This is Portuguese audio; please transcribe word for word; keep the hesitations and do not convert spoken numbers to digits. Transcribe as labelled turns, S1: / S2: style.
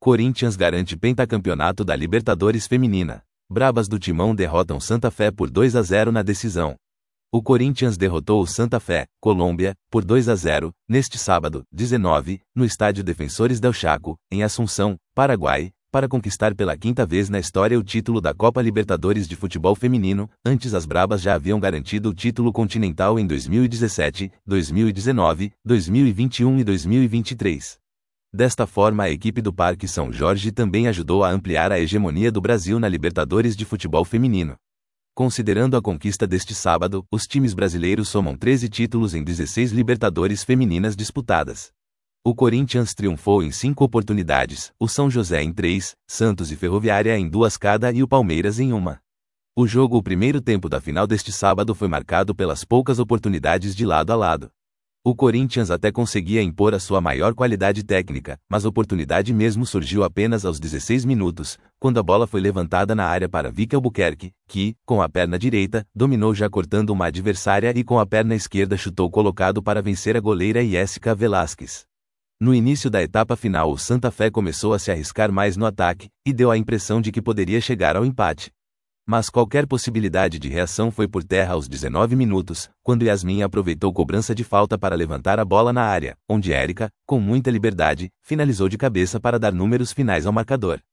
S1: Corinthians garante pentacampeonato da Libertadores Feminina. Brabas do Timão derrotam Santa Fé por dois a zero na decisão. O Corinthians derrotou o Santa Fé, Colômbia, por dois a zero, neste sábado, dezenove, no estádio Defensores del Chaco, em Assunção, Paraguai, para conquistar pela quinta vez na história o título da Copa Libertadores de Futebol Feminino. Antes, as Brabas já haviam garantido o título continental em dois mil e dezessete, dois mil e dezenove, dois mil e vinte e um e dois mil e vinte e três. Desta forma, a equipe do Parque São Jorge também ajudou a ampliar a hegemonia do Brasil na Libertadores de Futebol Feminino. Considerando a conquista deste sábado, os times brasileiros somam treze títulos em dezesseis Libertadores femininas disputadas. O Corinthians triunfou em cinco oportunidades, o São José em três, Santos e Ferroviária em duas cada e o Palmeiras em uma. O jogo o primeiro tempo da final deste sábado foi marcado pelas poucas oportunidades de lado a lado. O Corinthians até conseguia impor a sua maior qualidade técnica, mas a oportunidade mesmo surgiu apenas aos dezesseis minutos, quando a bola foi levantada na área para Vicky Albuquerque, que, com a perna direita, dominou já cortando uma adversária e com a perna esquerda chutou colocado para vencer a goleira Jéssica Velasquez. No início da etapa final, o Santa Fé começou a se arriscar mais no ataque, e deu a impressão de que poderia chegar ao empate. Mas qualquer possibilidade de reação foi por terra aos dezenove minutos, quando Yasmin aproveitou cobrança de falta para levantar a bola na área, onde Érica, com muita liberdade, finalizou de cabeça para dar números finais ao marcador.